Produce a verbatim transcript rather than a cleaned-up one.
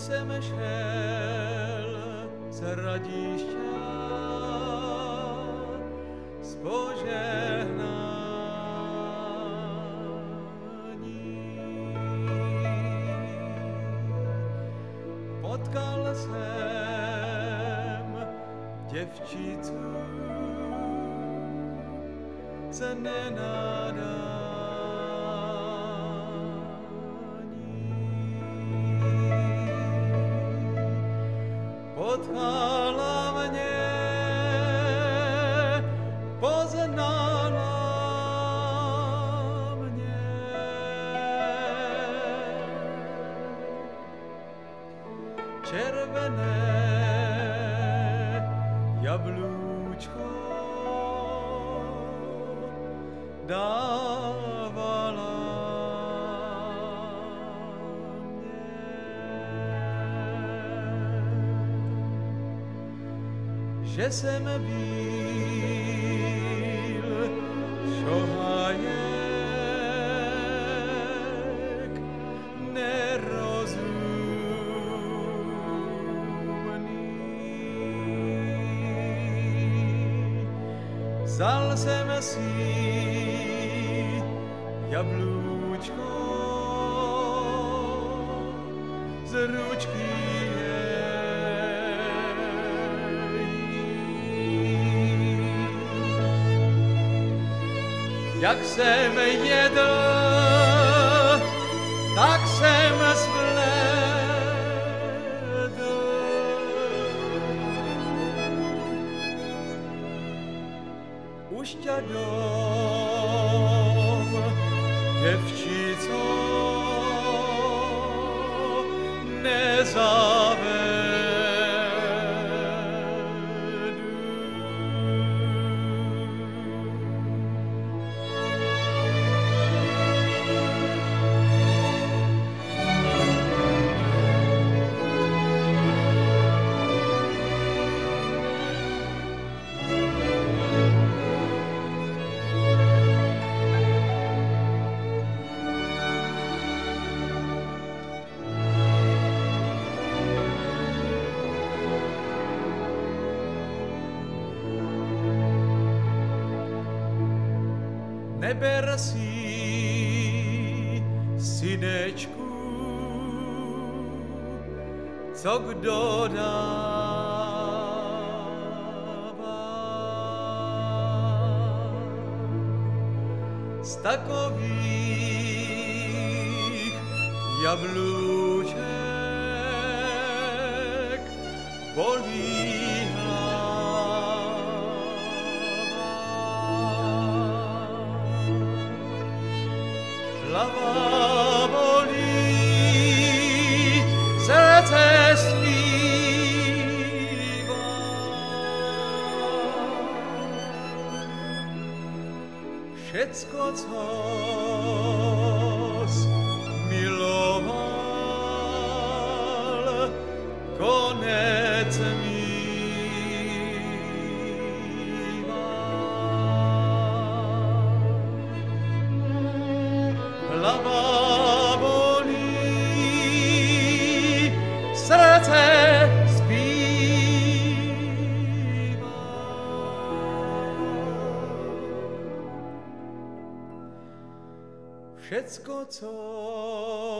jsem šel z Hradišťa s požehnáním. Potkal jsem děvčicu z nenadání. Potkala mě, poznala mě. Červené jablůčko dávala mě. Že jsem byl šohajek nerozumný. Vzal jsem si jablůčko z ručky jak jsem jedl, tak jsem zbledl. Už tě dom, děvčico, nezavedu. Neber si, synečku, co kdo dává. Z takových jablůček bolí hlava bolí, srdce zpívá. Všecko, co miloval, konec mívá. Hlava bolí, srdce zpívá. Všecko, co